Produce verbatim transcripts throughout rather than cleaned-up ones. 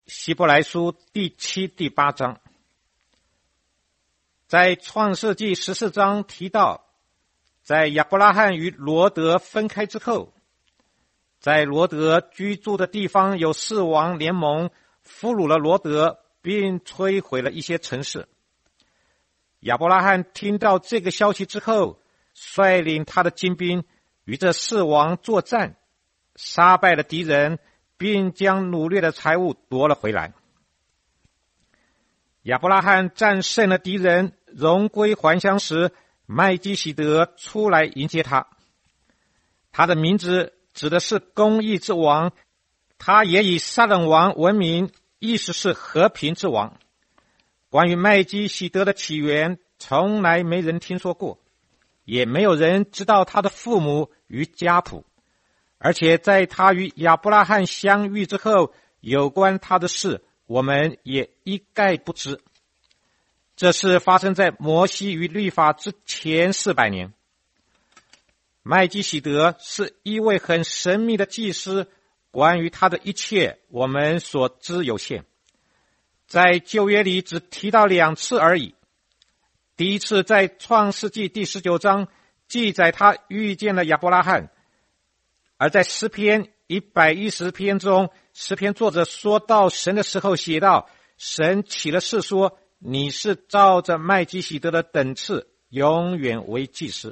希伯来书第七、第八章。在创世纪十四章提到，在亚伯拉罕与罗得分开之后，在罗得居住的地方有四王联盟，俘虏了罗得，并摧毁了一些城市。亚伯拉罕听到这个消息之后，率领他的精兵与这四王作战，杀败了敌人，并将掳掠的财物夺了回来。亚伯拉罕战胜了敌人，荣归还乡时，麦基洗德出来迎接他。他的名字指的是公义之王，他也以撒冷王闻名，意思是和平之王。关于麦基洗德的起源，从来没人听说过，也没有人知道他的父母与家谱，而且在他与亚伯拉罕相遇之后，有关他的事我们也一概不知。这事发生在摩西与律法之前四百年。麦基洗德是一位很神秘的祭司，关于他的一切我们所知有限，在旧约里只提到两次而已。第一次在创世纪第十九章记载他遇见了亚伯拉罕，而在诗篇一百一十篇中，诗篇作者说到神的时候写道，神起了誓说，你是照着麦基洗德的等次永远为祭司。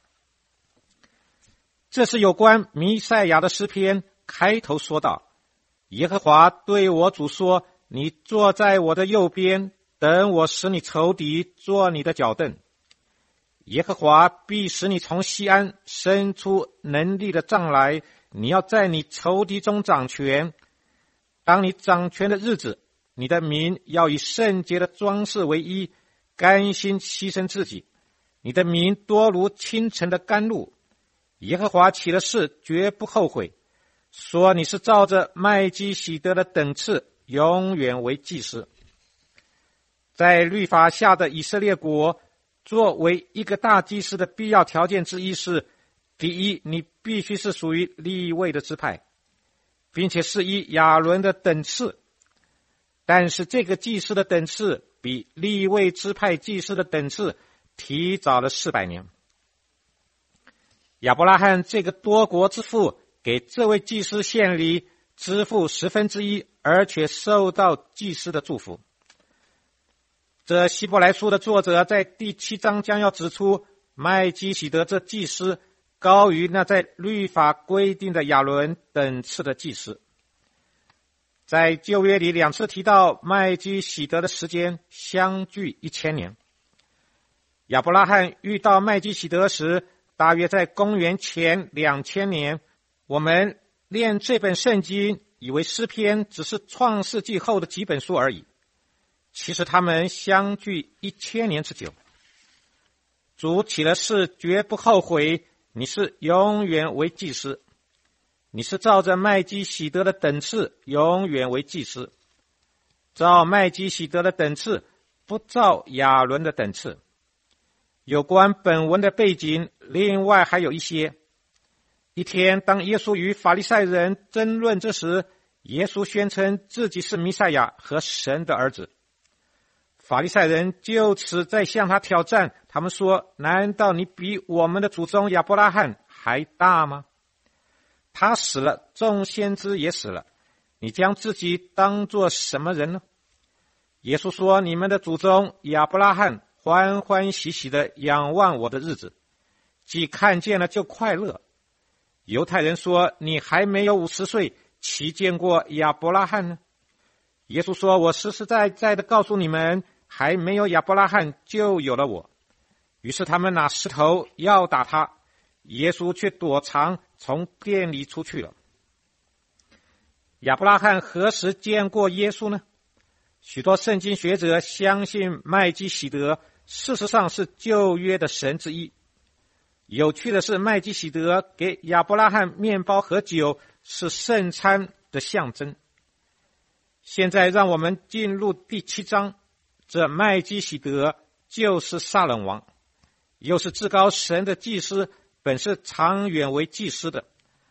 这是有关弥赛亚的诗篇，开头说道，耶和华对我主说，你坐在我的右边，等我使你仇敌做你的脚凳。耶和华必使你从西安伸出能力的杖来，你要在你仇敌中掌权。当你掌权的日子，你的民要以圣洁的装饰为衣，甘心牺牲自己。你的民多如清晨的甘露。耶和华起了誓，绝不后悔，说你是照着麦基洗德的等次永远为祭司。在律法下的以色列国，作为一个大祭司的必要条件之一是，第一，你必须是属于利未的支派，并且是以亚伦的等次。但是这个祭司的等次比利未支派祭司的等次提早了四百年。亚伯拉罕这个多国之父给这位祭司献礼，支付十分之一，而且受到祭司的祝福。这希伯来书的作者在第七章将要指出，麦基洗德这祭司高于那在律法规定的亚伦等次的祭司。在旧约里两次提到麦基洗德的时间相距一千年。亚伯拉罕遇到麦基洗德时，大约在公元前两千年。我们念这本圣经，以为诗篇只是创世纪后的几本书而已，其实他们相距一千年之久。主起了誓，绝不后悔，你是永远为祭司，你是照着麦基洗德的等次永远为祭司。照麦基洗德的等次，不照亚伦的等次。有关本文的背景，另外还有一些。一天，当耶稣与法利赛人争论之时，耶稣宣称自己是弥赛亚和神的儿子。法利赛人就此在向他挑战，他们说，难道你比我们的祖宗亚伯拉罕还大吗？他死了，众先知也死了，你将自己当作什么人呢？耶稣说，你们的祖宗亚伯拉罕欢欢喜喜的仰望我的日子，既看见了就快乐。犹太人说，你还没有五十岁，岂见过亚伯拉罕呢？耶稣说，我实实在在的告诉你们，还没有亚伯拉罕就有了我。于是他们拿石头要打他，耶稣却躲藏，从店里出去了。亚伯拉罕何时见过耶稣呢？许多圣经学者相信麦基洗德事实上是旧约的神之一。有趣的是，麦基洗德给亚伯拉罕面包和酒是圣餐的象征。现在让我们进入第七章，这麦基洗德就是撒冷王，又是至高神的祭司，本是长远为祭司的。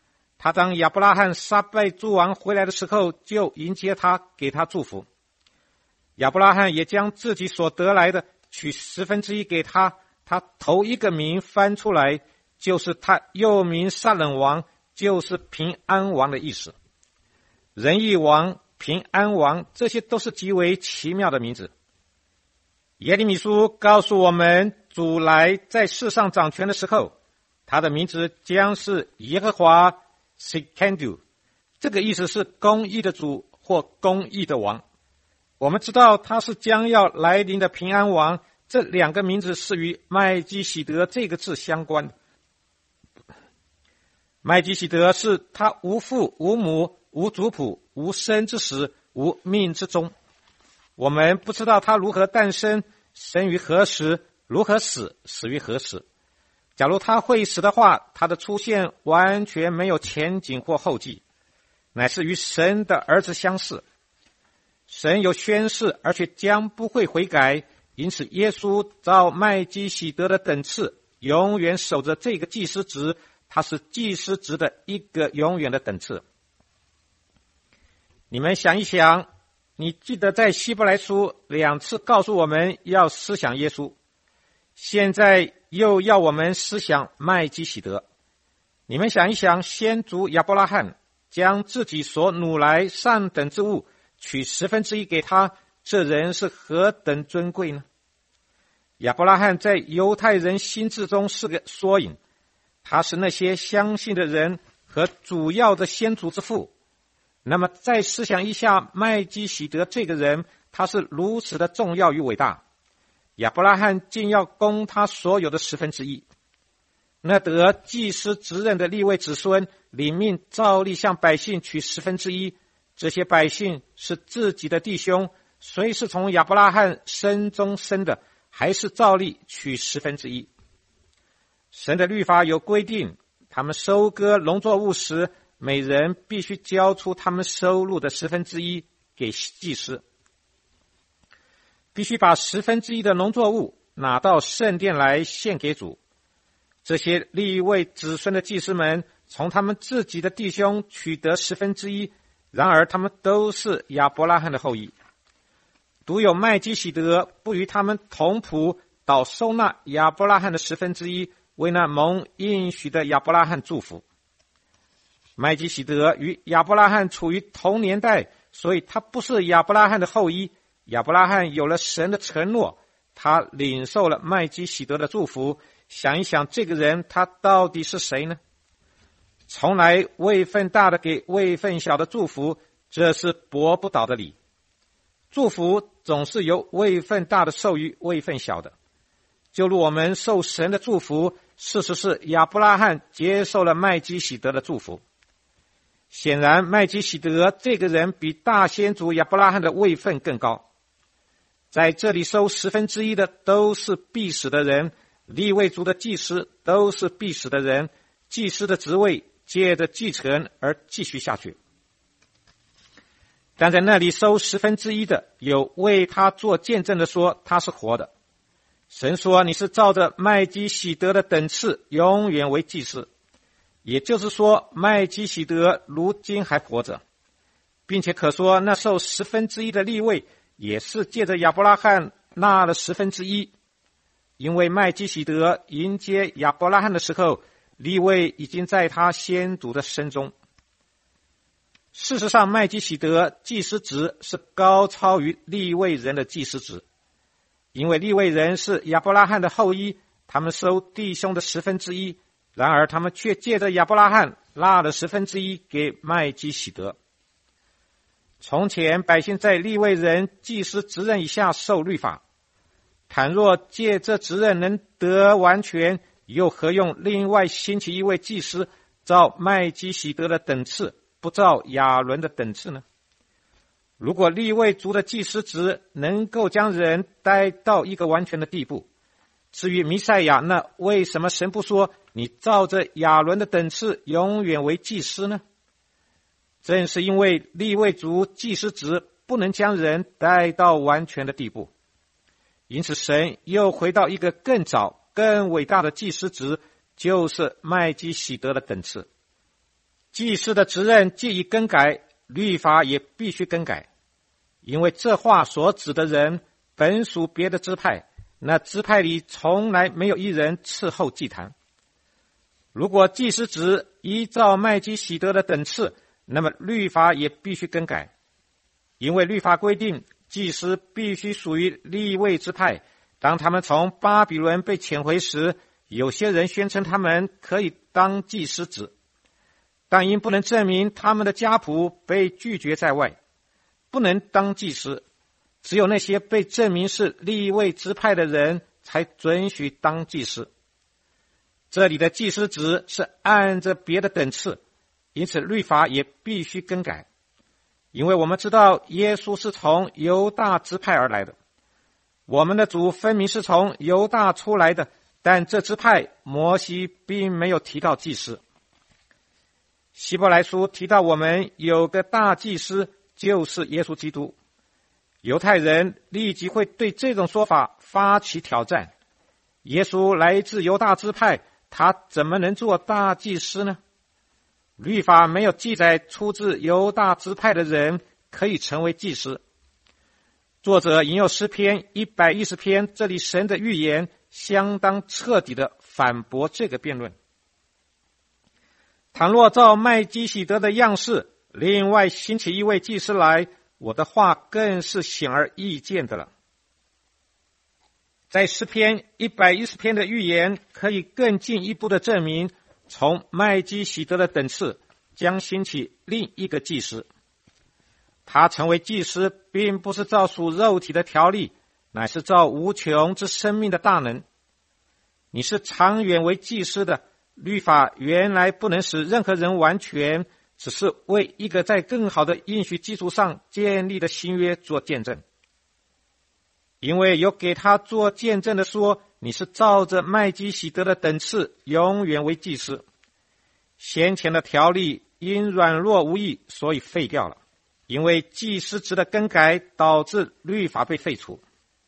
他当亚伯拉罕杀败诸王回来的时候，就迎接他，给他祝福。亚伯拉罕也将自己所得来的取十分之一给他，他头一个名翻出来，就是他又名撒冷王，就是平安王的意思。仁义王、平安王，这些都是极为奇妙的名字。耶利米书告诉我们，主来在世上掌权的时候，他的名字将是耶和华 Tsidkenu， 这个意思是公义的主或公义的王。我们知道他是将要来临的平安王，这两个名字是与麦基洗德这个字相关的。麦基洗德是他无父无母无族谱无生之始无命之终。我们不知道他如何诞生，生于何时，如何死，死于何时。假如他会死的话，他的出现完全没有前景或后继，乃是与神的儿子相似。神有宣誓，而且将不会悔改，因此耶稣照麦基洗德的等次，永远守着这个祭司职，他是祭司职的一个永远的等次。你们想一想，你记得在希伯来书两次告诉我们要思想耶稣，现在又要我们思想麦基洗德。你们想一想，先祖亚伯拉罕将自己所掳来上等之物取十分之一给他，这人是何等尊贵呢？亚伯拉罕在犹太人心智中是个缩影，他是那些相信的人和主要的先祖之父。那么再思想一下麦基洗德这个人，他是如此的重要与伟大，亚伯拉罕竟要供他所有的十分之一。那得祭司职任的利未子孙领命照例向百姓取十分之一，这些百姓是自己的弟兄，虽是从亚伯拉罕生中生的，还是照例取十分之一。神的律法有规定，他们收割农作物时，每人必须交出他们收入的十分之一给祭司，必须把十分之一的农作物拿到圣殿来献给主。这些利未子孙的祭司们从他们自己的弟兄取得十分之一，然而他们都是亚伯拉罕的后裔。独有麦基洗德不与他们同谱，倒收纳亚伯拉罕的十分之一，为那蒙应许的亚伯拉罕祝福。麦基洗德与亚伯拉罕处于同年代，所以他不是亚伯拉罕的后裔。亚伯拉罕有了神的承诺，他领受了麦基洗德的祝福。想一想，这个人他到底是谁呢？从来位分大的给位分小的祝福，这是驳不倒的理。祝福总是由位分大的授予位分小的，就如我们受神的祝福，事实是亚伯拉罕接受了麦基洗德的祝福。显然麦基洗德这个人比大先祖亚伯拉罕的位分更高。在这里收十分之一的都是必死的人，利未族的祭司都是必死的人，祭司的职位借着继承而继续下去。但在那里收十分之一的，有为他做见证的说他是活的。神说你是照着麦基洗德的等次永远为祭司，也就是说麦基洗德如今还活着，并且可说那受十分之一的利未也是借着亚伯拉罕纳了十分之一。因为麦基洗德迎接亚伯拉罕的时候，利未已经在他先祖的身中。事实上麦基洗德祭司职是高超于利未人的祭司职，因为利未人是亚伯拉罕的后裔，他们收弟兄的十分之一，然而他们却借着亚伯拉罕纳了十分之一给麦基洗德。从前百姓在利未人祭司职任以下受律法，倘若借这职任能得完全，又何用另外兴起一位祭司，照麦基洗德的等次，不照亚伦的等次呢？如果利未族的祭司职能够将人带到一个完全的地步，至于弥赛亚，那为什么神不说你照着亚伦的等次永远为祭司呢？正是因为利未族祭司职不能将人带到完全的地步，因此神又回到一个更早更伟大的祭司职，就是麦基洗德的等次。 祭司的职任既已更改，律法也必须更改，因为这话所指的人本属别的支派，那支派里从来没有一人伺候祭坛。如果祭司职依照麦基洗德的等次，那么律法也必须更改，因为律法规定祭司必须属于利未支派。当他们从巴比伦被遣回时，有些人宣称他们可以当祭司职，但因不能证明他们的家谱，被拒绝在外，不能当祭司。只有那些被证明是利未支派的人才准许当祭司。这里的祭司职是按着别的等次，因此律法也必须更改。因为我们知道耶稣是从犹大支派而来的，我们的主分明是从犹大出来的，但这支派摩西并没有提到祭司。希伯来书提到我们有个大祭司，就是耶稣基督。犹太人立即会对这种说法发起挑战。耶稣来自犹大支派，他怎么能做大祭司呢？律法没有记载出自犹大支派的人可以成为祭司。作者引用诗篇一百一十篇，这里神的预言相当彻底地反驳这个辩论。倘若照麦基洗德的样式，另外兴起一位祭司来，我的话更是显而易见的了。在诗篇一百一十篇的预言可以更进一步的证明，从麦基洗德的等次将兴起另一个祭司。他成为祭司并不是照属肉体的条例，乃是照无穷之生命的大能。你是长远为祭司的，律法原来不能使任何人完全，只是为一个在更好的应许基础上建立的新约做见证。因为有给他做见证的说，你是照着麦基洗德的等次永远为祭司。先前的条例因软弱无益，所以废掉了。因为祭司职的更改导致律法被废除，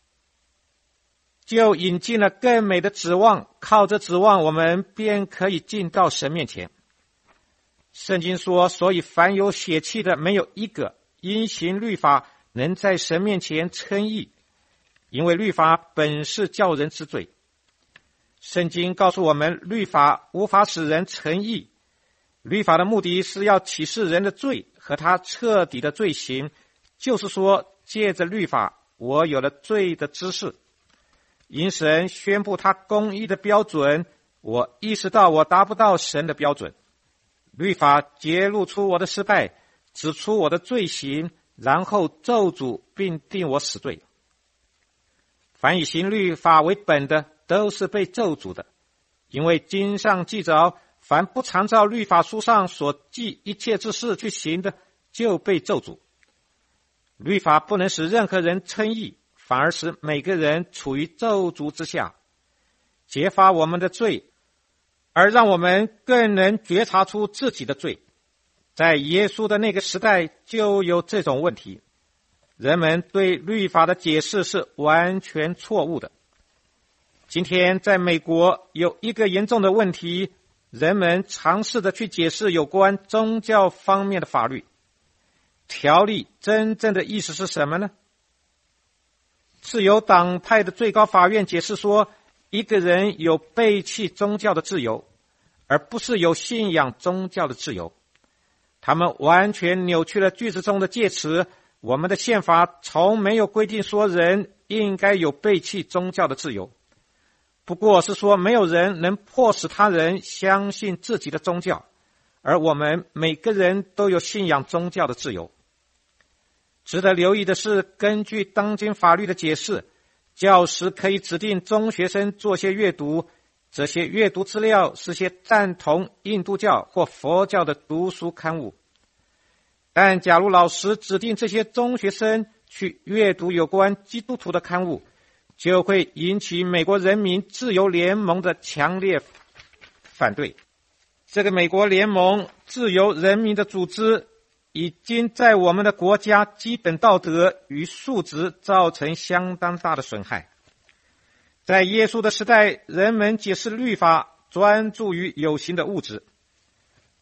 就引进了更美的指望，靠着指望我们便可以进到神面前。圣经说，所以凡有血气的没有一个因行律法能在神面前称义，因为律法本是叫人知罪。圣经告诉我们，律法无法使人称义，律法的目的是要启示人的罪和他彻底的罪行，就是说借着律法我有了罪的知识，因神宣布他公义的标准，我意识到我达不到神的标准。律法揭露出我的失败，指出我的罪行，然后咒诅并定我死罪。凡以行律法为本的都是被咒诅的，因为经上记着，凡不常照律法书上所记一切之事去行的，就被咒诅。律法不能使任何人称义，反而使每个人处于咒诅之下，揭发我们的罪，而让我们更能觉察出自己的罪。在耶稣的那个时代就有这种问题，人们对律法的解释是完全错误的。今天在美国有一个严重的问题，人们尝试着去解释有关宗教方面的法律。条例真正的意思是什么呢？自由党派的最高法院解释说，一个人有背弃宗教的自由，而不是有信仰宗教的自由。他们完全扭曲了句子中的介词，我们的宪法从没有规定说人应该有背弃宗教的自由，不过是说没有人能迫使他人相信自己的宗教，而我们每个人都有信仰宗教的自由。值得留意的是，根据当今法律的解释，教师可以指定中学生做些阅读，这些阅读资料是些赞同印度教或佛教的读书刊物。但假如老师指定这些中学生去阅读有关基督徒的刊物，就会引起美国人民自由联盟的强烈反对。这个美国联盟自由人民的组织已经在我们的国家基本道德与素质造成相当大的损害。在耶稣的时代，人们解释律法专注于有形的物质，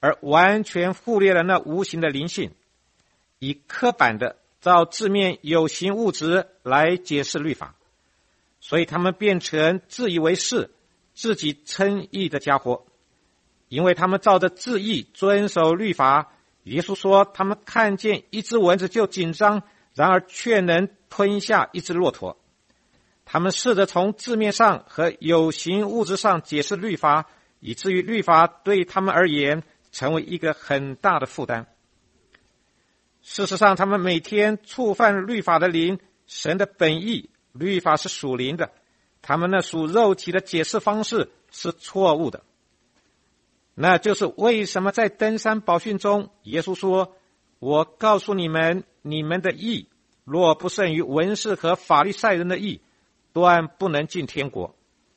而完全忽略了那无形的灵性，以刻板的照字面有形物质来解释律法，所以他们变成自以为是、自己称义的家伙。因为他们照着字义遵守律法，耶稣说他们看见一只蚊子就紧张，然而却能吞下一只骆驼。他们试着从字面上和有形物质上解释律法，以至于律法对他们而言成为一个很大的负担。事实上，他们每天触犯律法的灵，神的本意，律法是属灵的，他们那属肉体的解释方式是错误的。那就是为什么在登山宝训中，耶稣说，我告诉你们，你们的义若不胜于文士和法利赛人的义，断不能进天国。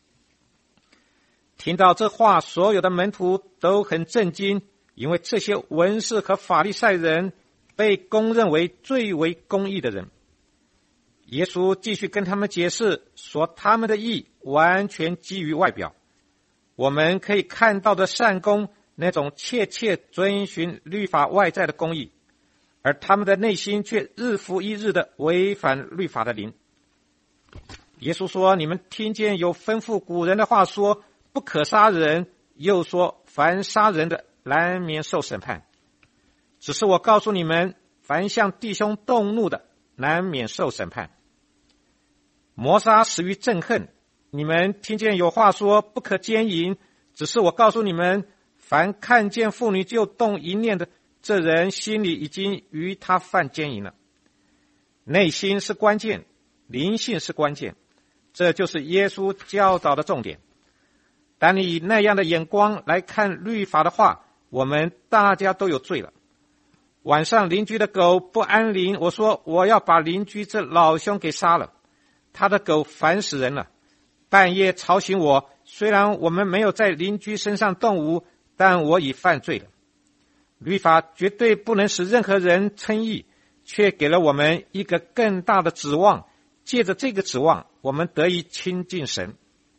听到这话，所有的门徒都很震惊，因为这些文士和法利赛人被公认为最为公义的人。耶稣继续跟他们解释说，他们的义完全基于外表，我们可以看到的善功，那种切切遵循律法外在的公义，而他们的内心却日复一日的违反律法的灵。耶稣说，你们听见有吩咐古人的话说，不可杀人，又说凡杀人的难免受审判。只是我告诉你们，凡向弟兄动怒的难免受审判。谋杀始于憎恨，你们听见有话说不可奸淫，只是我告诉你们，凡看见妇女就动淫念的，这人心里已经与他犯奸淫了。内心是关键，灵性是关键，这就是耶稣教导的重点。当你以那样的眼光来看律法的话，我们大家都有罪了。晚上邻居的狗不安宁，我说我要把邻居这老兄给杀了，他的狗烦死人了。半夜吵醒我，虽然我们没有在邻居身上动武，但我已犯罪了。律法绝对不能使任何人称义，却给了我们一个更大的指望，借着这个指望，我们得以亲近神。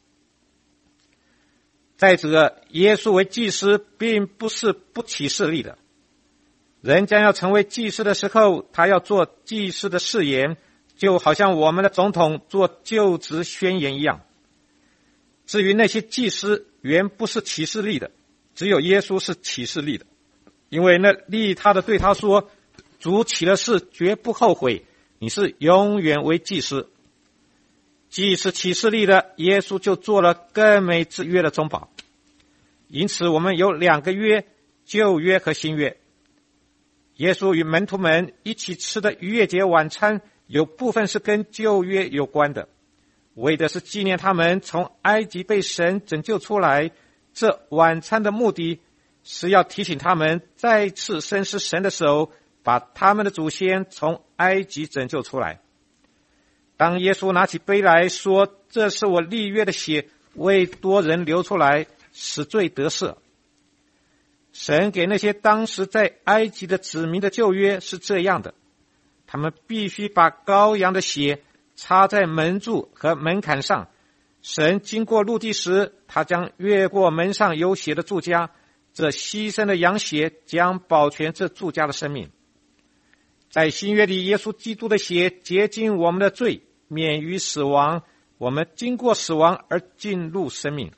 再者，耶稣为祭司并不是不起势力的，人将要成为祭司的时候，他要做祭司的誓言，就好像我们的总统做就职宣言一样。至于那些祭司原不是起势力的，只有耶稣是起势力的，因为那利他的对他说，主起了誓绝不后悔，你是永远为祭司。既是起势力的，耶稣就做了更美之约的中保。因此我们有两个约，旧约和新约。耶稣与门徒们一起吃的逾越节晚餐，有部分是跟旧约有关的，为的是纪念他们从埃及被神拯救出来。这晚餐的目的是要提醒他们再次深思神的手，把他们的祖先从埃及拯救出来。当耶稣拿起杯来说，这是我立约的血，为多人流出来，使罪得赦。神给那些当时在埃及的子民的旧约是这样的，他们必须把羔羊的血插在门柱和门槛上，神经过陆地时，他将越过门上有血的住家，这牺牲的羊血将保全这住家的生命。在新约里，耶稣基督的血洁净我们的罪，免于死亡，我们经过死亡而进入生命。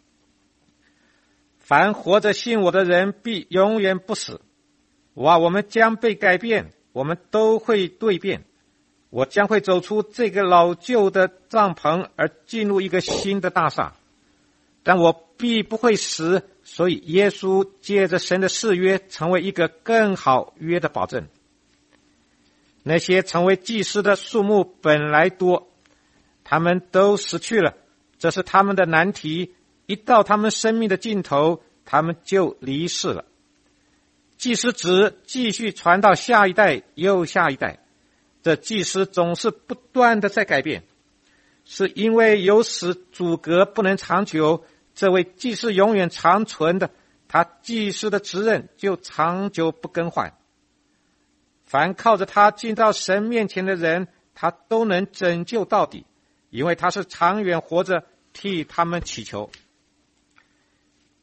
凡活着信我的人必永远不死。哇，我们将被改变，我们都会蜕变。我将会走出这个老旧的帐篷，而进入一个新的大厦。但我必不会死，所以耶稣借着神的誓约，成为一个更好约的保证。那些成为祭司的数目本来多，他们都死去了，这是他们的难题。一到他们生命的尽头，他们就离世了。祭司职继续传到下一代又下一代，这祭司总是不断的在改变，是因为有死阻隔不能长久，这位祭司永远长存的，他祭司的职任就长久不更换。凡靠着他进到神面前的人，他都能拯救到底，因为他是长远活着替他们祈求。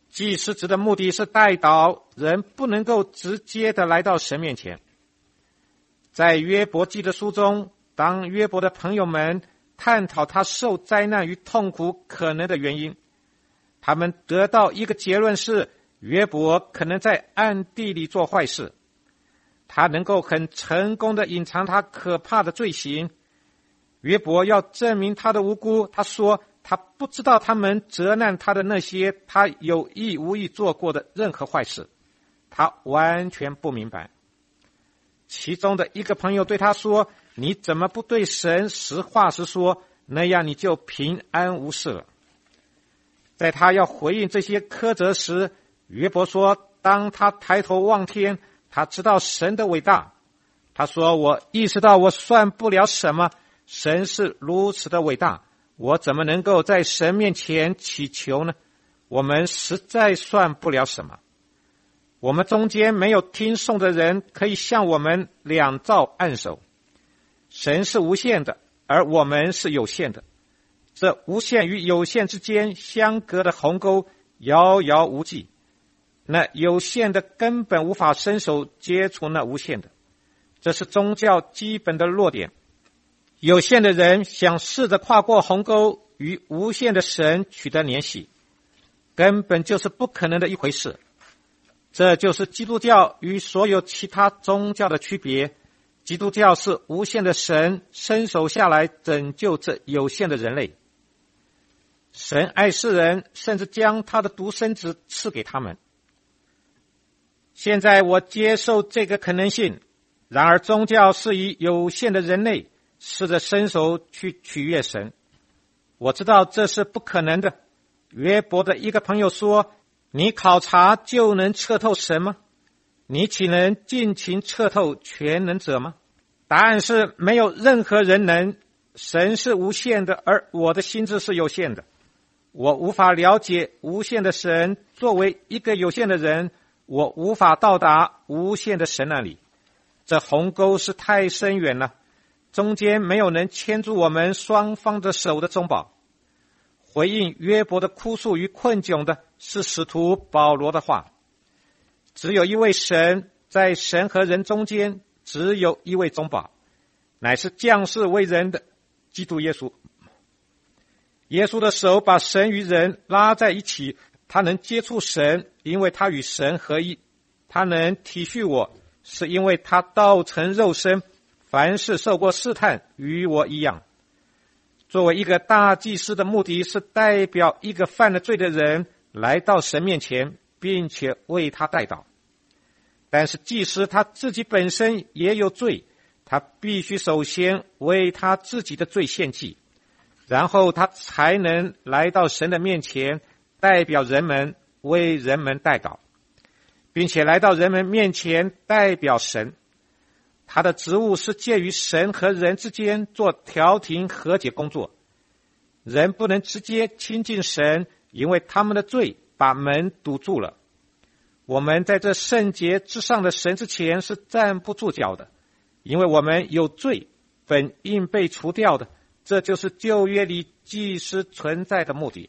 祭司职的目的是代祷，人不能够直接的来到神面前。在约伯记的书中，当约伯的朋友们探讨他受灾难与痛苦可能的原因，他们得到一个结论是，约伯可能在暗地里做坏事，他能够很成功的隐藏他可怕的罪行。约伯要证明他的无辜，他说他不知道他们责难他的那些他有意无意做过的任何坏事，他完全不明白。其中的一个朋友对他说，你怎么不对神实话实说，那样你就平安无事了。在他要回应这些苛责时，约伯说，当他抬头望天，他知道神的伟大。他说，我意识到我算不了什么，神是如此的伟大，我怎么能够在神面前祈求呢？我们实在算不了什么。我们中间没有听颂的人可以向我们两造按手。神是无限的，而我们是有限的。这无限与有限之间相隔的鸿沟遥遥无际，那有限的根本无法伸手接触那无限的，这是宗教基本的弱点。有限的人想试着跨过鸿沟与无限的神取得联系，根本就是不可能的一回事。这就是基督教与所有其他宗教的区别。基督教是无限的神伸手下来拯救这有限的人类。神爱世人，甚至将他的独生子赐给他们。现在我接受这个可能性，然而宗教是以有限的人类试着伸手去取悦神。我知道这是不可能的。约伯的一个朋友说，你考察就能彻透神吗？你岂能尽情彻透全能者吗？答案是没有任何人能。神是无限的，而我的心智是有限的。我无法了解无限的神，作为一个有限的人，我无法到达无限的神那里。这鸿沟是太深远了，中间没有能牵住我们双方的手的中保。回应约伯的哭诉与困窘的是使徒保罗的话，只有一位神，在神和人中间只有一位中保，乃是降世为人的基督耶稣。耶稣的手把神与人拉在一起，他能接触神，因为他与神合一。他能体恤我，是因为他道成肉身，凡事受过试探，与我一样。作为一个大祭司的目的是代表一个犯了罪的人来到神面前，并且为他代祷。但是祭司他自己本身也有罪，他必须首先为他自己的罪献祭，然后他才能来到神的面前，代表人们为人们代祷，并且来到人们面前代表神。他的职务是介于神和人之间做调停和解工作。人不能直接亲近神，因为他们的罪把门堵住了。我们在这圣洁之上的神之前是站不住脚的，因为我们有罪，本应被除掉的。这就是旧约里祭司存在的目的。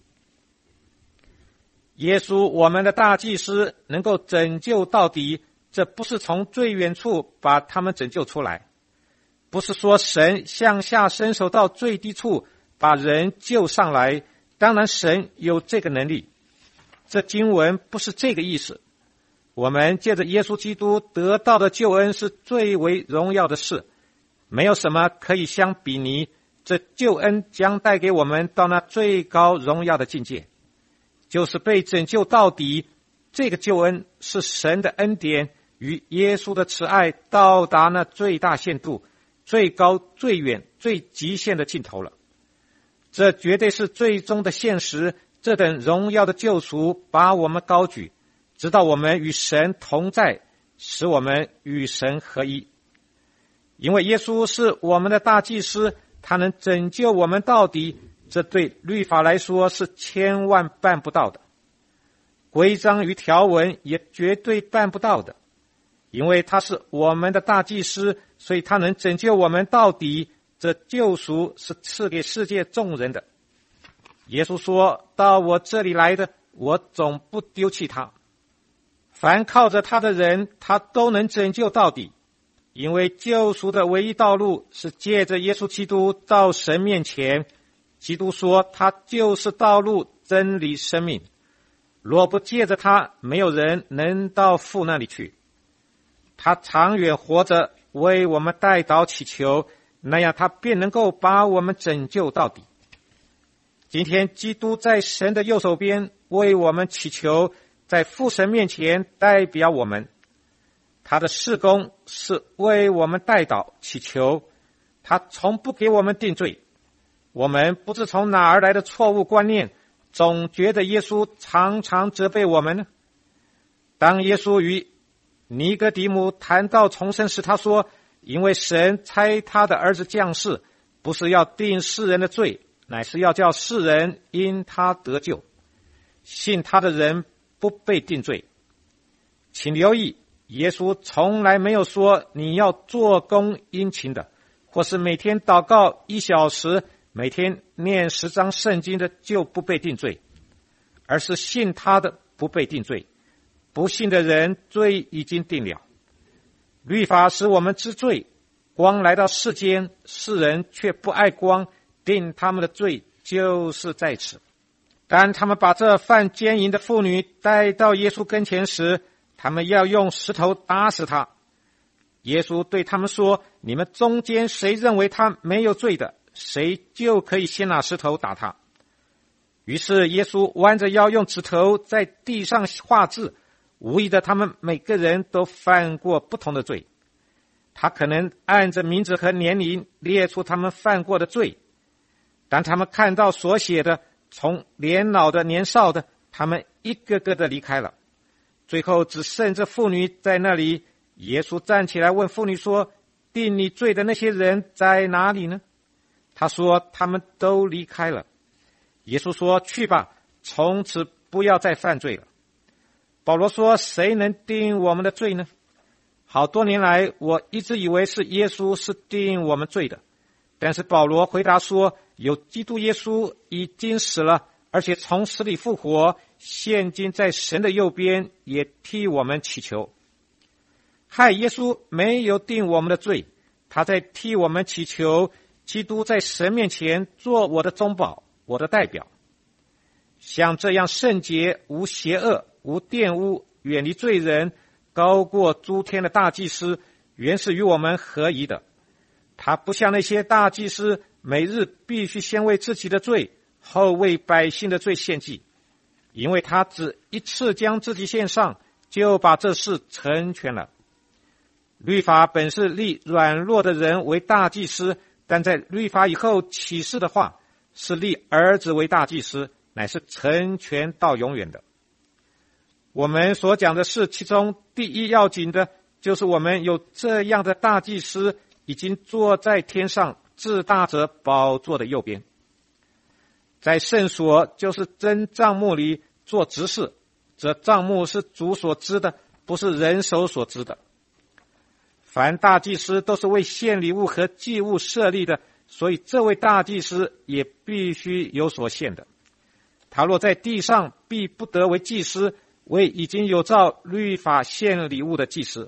耶稣，我们的大祭司，能够拯救到底，这不是从最远处把他们拯救出来，不是说神向下伸手到最低处把人救上来，当然神有这个能力，这经文不是这个意思。我们借着耶稣基督得到的救恩是最为荣耀的事，没有什么可以相比拟，这救恩将带给我们到那最高荣耀的境界，就是被拯救到底。这个救恩是神的恩典与耶稣的慈爱到达那最大限度、最高、最远、最极限的尽头了。这绝对是最终的现实。这等荣耀的救赎把我们高举，直到我们与神同在，使我们与神合一。因为耶稣是我们的大祭司，他能拯救我们到底，这对律法来说是千万办不到的，规章与条文也绝对办不到的。因为他是我们的大祭司，所以他能拯救我们到底，这救赎是赐给世界众人的。耶稣说，到我这里来的我总不丢弃他。凡靠着他的人，他都能拯救到底，因为救赎的唯一道路是借着耶稣基督到神面前。基督说他就是道路、真理、生命，若不借着他，没有人能到父那里去。他长远活着，为我们代祷祈求，那样他便能够把我们拯救到底。今天基督在神的右手边为我们祈求，在父神面前代表我们。他的事工是为我们代祷祈求，他从不给我们定罪。我们不知从哪儿来的错误观念，总觉得耶稣常常责备我们呢。当耶稣与尼哥底母谈到重生时，他说，因为神差他的儿子降世，不是要定世人的罪，乃是要叫世人因他得救。信他的人不被定罪。请留意，耶稣从来没有说你要做工殷勤的，或是每天祷告一小时，每天念十章圣经的就不被定罪，而是信他的不被定罪。不信的人罪已经定了。律法使我们知罪，光来到世间，世人却不爱光，定他们的罪就是在此。当他们把这犯奸淫的妇女带到耶稣跟前时，他们要用石头打死她。耶稣对他们说，你们中间谁认为他没有罪的，谁就可以先拿石头打他。于是耶稣弯着腰用指头在地上画字，无疑的他们每个人都犯过不同的罪。他可能按着名字和年龄列出他们犯过的罪，当他们看到所写的，从年老的年少的，他们一个个的离开了，最后只剩这妇女在那里。耶稣站起来问妇女说，定你罪的那些人在哪里呢？他说，他们都离开了。耶稣说，去吧，从此不要再犯罪了。保罗说，谁能定我们的罪呢？好多年来，我一直以为是耶稣是定我们罪的，但是保罗回答说，有基督耶稣已经死了，而且从死里复活，现今在神的右边，也替我们祈求。害耶稣没有定我们的罪，他在替我们祈求，基督在神面前做我的中保，我的代表。像这样圣洁、无邪恶、无玷污、远离罪人，高过诸天的大祭司，原是与我们合宜的。他不像那些大祭司，每日必须先为自己的罪，后为百姓的罪献祭，因为他只一次将自己献上，就把这事成全了。律法本是立软弱的人为大祭司，但在律法以后启示的话，是立儿子为大祭司，乃是成全到永远的。我们所讲的是其中第一要紧的，就是我们有这样的大祭司，已经坐在天上至大者宝座的右边，在圣所，就是真帐幕里做执事。这帐幕是主所知的，不是人手所知的。凡大祭司都是为献礼物和祭物设立的，所以这位大祭司也必须有所献的。他若在地上，必不得为祭司，为已经有照律法献礼物的祭司。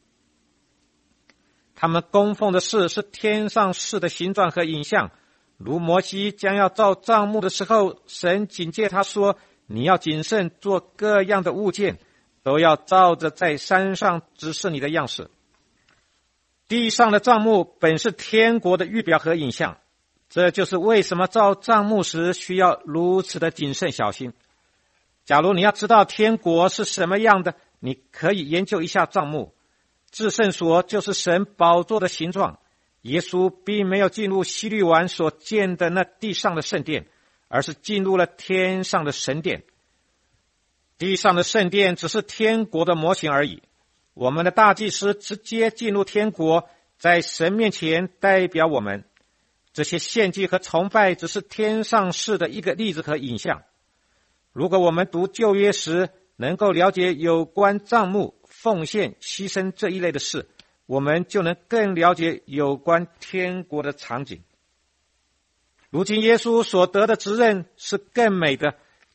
他们供奉的事是天上事的形状和影像，如摩西将要造帐幕的时候，神警戒他说，你要谨慎做各样的物件，都要照着在山上指示你的样式。地上的帐幕本是天国的预表和影像，这就是为什么造帐幕时需要如此的谨慎小心。假如你要知道天国是什么样的，你可以研究一下帐幕。至圣所就是神宝座的形状，耶稣并没有进入希律王所建的那地上的圣殿，而是进入了天上的神殿。地上的圣殿只是天国的模型而已。我们的大祭司直接进入天国，在神面前代表我们。这些献祭和崇拜只是天上事的一个例子和影像。如果我们读旧约时能够了解有关帐幕、奉献、牺牲这一类的事，我们就能更了解有关天国的场景。如今耶稣所得的职任是更美的，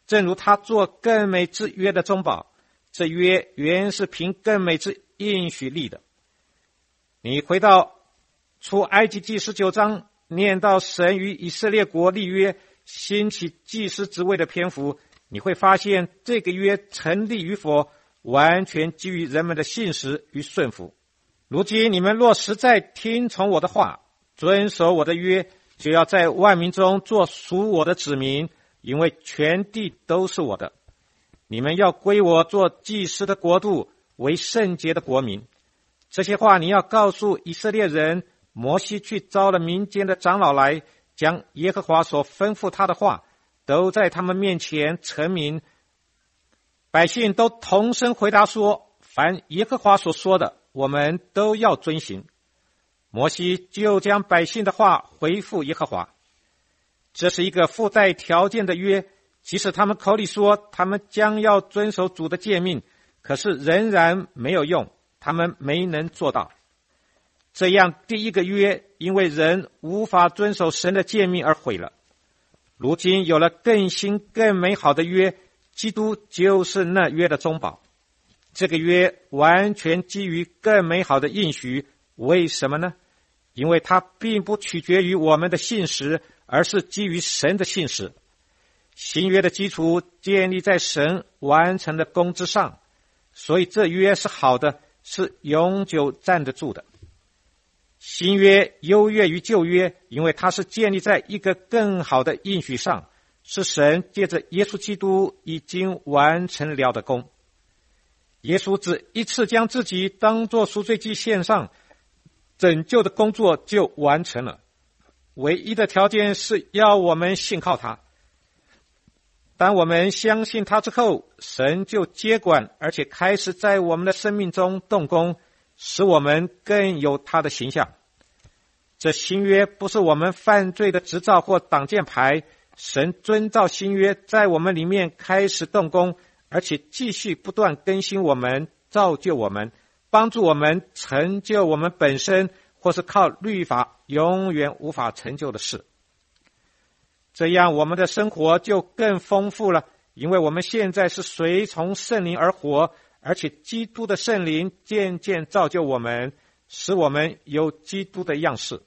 正如他做更美之约的中保，这约原是凭更美之应许立的。你回到出埃及记十九章，念到神与以色列国立约，兴起祭司职位的篇幅，你会发现这个约成立与否，完全基于人们的信实与顺服。如今你们若实在听从我的话，遵守我的约，就要在万民中做属我的子民，因为全地都是我的。你们要归我做祭司的国度，为圣洁的国民。这些话你要告诉以色列人。摩西去招了民间的长老来，将耶和华所吩咐他的话都在他们面前陈明。百姓都同声回答说，凡耶和华所说的，我们都要遵行。摩西就将百姓的话回复耶和华。这是一个附带条件的约，即使他们口里说他们将要遵守主的诫命，可是仍然没有用，他们没能做到。这样第一个约因为人无法遵守神的诫命而毁了。如今有了更新更美好的约，基督就是那约的中保。这个约完全基于更美好的应许，为什么呢？因为它并不取决于我们的信实，而是基于神的信实。新约的基础建立在神完成的功之上，所以这约是好的，是永久站得住的。新约优越于旧约，因为它是建立在一个更好的应许上，是神借着耶稣基督已经完成了的功。耶稣只一次将自己当作赎罪祭献上，拯救的工作就完成了。唯一的条件是要我们信靠他。当我们相信他之后，神就接管，而且开始在我们的生命中动工，使我们更有他的形象。这新约不是我们犯罪的执照或挡箭牌，神遵照新约在我们里面开始动工，而且继续不断更新我们，造就我们，帮助我们成就我们本身或是靠律法永远无法成就的事。这样我们的生活就更丰富了，因为我们现在是随从圣灵而活，而且基督的圣灵渐渐造就我们，使我们有基督的样式。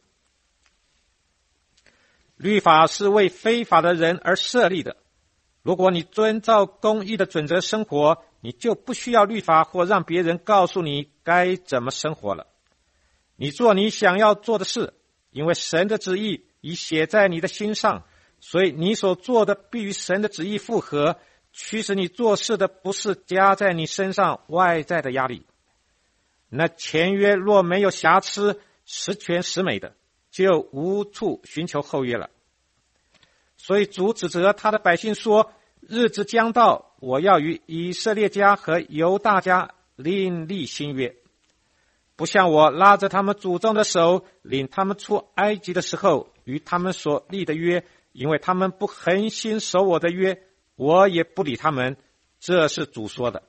律法是为非法的人而设立的。如果你遵照公义的准则生活，你就不需要律法或让别人告诉你该怎么生活了。你做你想要做的事，因为神的旨意已写在你的心上，所以你所做的必与神的旨意符合，驱使你做事的不是加在你身上外在的压力。那前约若没有瑕疵，十全十美的，就无处寻求后约了。所以主指责他的百姓说，日子将到，我要与以色列家和犹大家另立新约，不像我拉着他们祖宗的手领他们出埃及的时候与他们所立的约，因为他们不恒心守我的约，我也不理他们。这是主说的。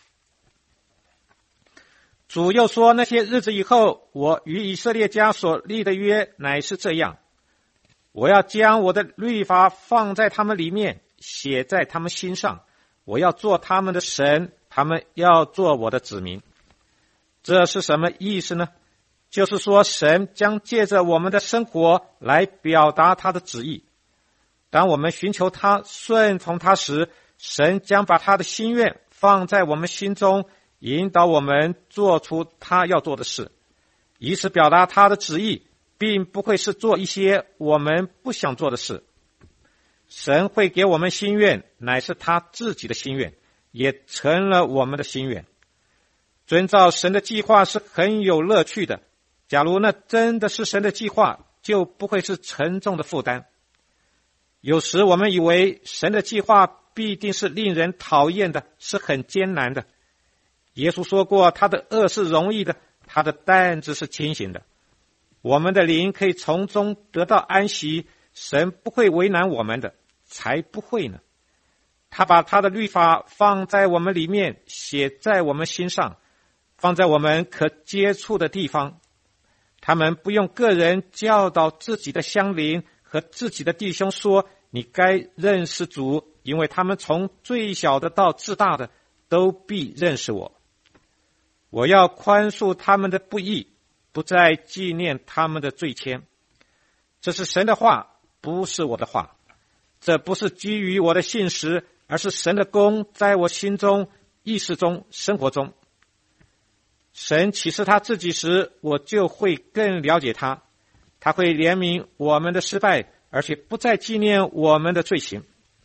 主又说，那些日子以后，我与以色列家所立的约乃是这样，我要将我的律法放在他们里面，写在他们心上，我要做他们的神，他们要做我的子民。这是什么意思呢？就是说神将借着我们的生活来表达他的旨意。当我们寻求他，顺从他时，神将把他的心愿放在我们心中，引导我们做出他要做的事，以此表达他的旨意，并不会是做一些我们不想做的事。神会给我们心愿，乃是他自己的心愿，也成了我们的心愿。遵照神的计划是很有乐趣的，假如那真的是神的计划，就不会是沉重的负担。有时我们以为神的计划必定是令人讨厌的，是很艰难的。耶稣说过，他的恶是容易的，他的担子是轻省的。我们的灵可以从中得到安息，神不会为难我们的，才不会呢。他把他的律法放在我们里面，写在我们心上，放在我们可接触的地方。他们不用个人教导自己的乡邻和自己的弟兄说，你该认识主， 因为他们从最小的到至大的都必认识我。我要宽恕他们的不义，不再纪念他们的罪愆。这是神的话，不是我的话。这不是基于我的信实，而是神的功在我心中、意识中、生活中。神启示他自己时，我就会更了解他。他会怜悯我们的失败，而且不再纪念我们的罪行。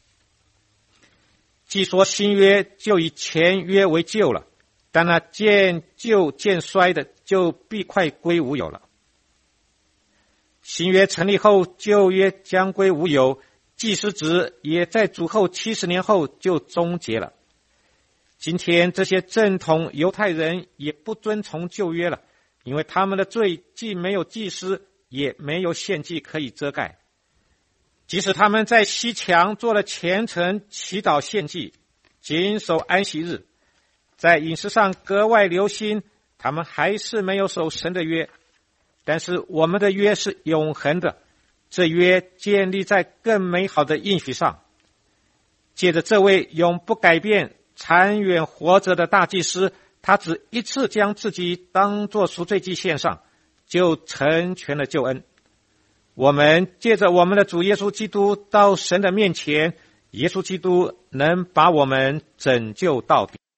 既说新约就以前约为旧了，但那渐旧渐衰的，就必快归无有了。新约成立后，旧约将归无有，祭司职也在主后七十年后就终结了。今天这些正统犹太人也不遵从旧约了，因为他们的罪既没有祭司，也没有献祭可以遮盖。即使他们在西墙做了虔诚祈祷献祭，谨守安息日，在饮食上格外留心，他们还是没有守神的约。但是我们的约是永恒的，这约建立在更美好的应许上。借着这位永不改变、长远活着的大祭司，他只一次将自己当作赎罪祭献上，就成全了救恩。我们借着我们的主耶稣基督到神的面前，耶稣基督能把我们拯救到底。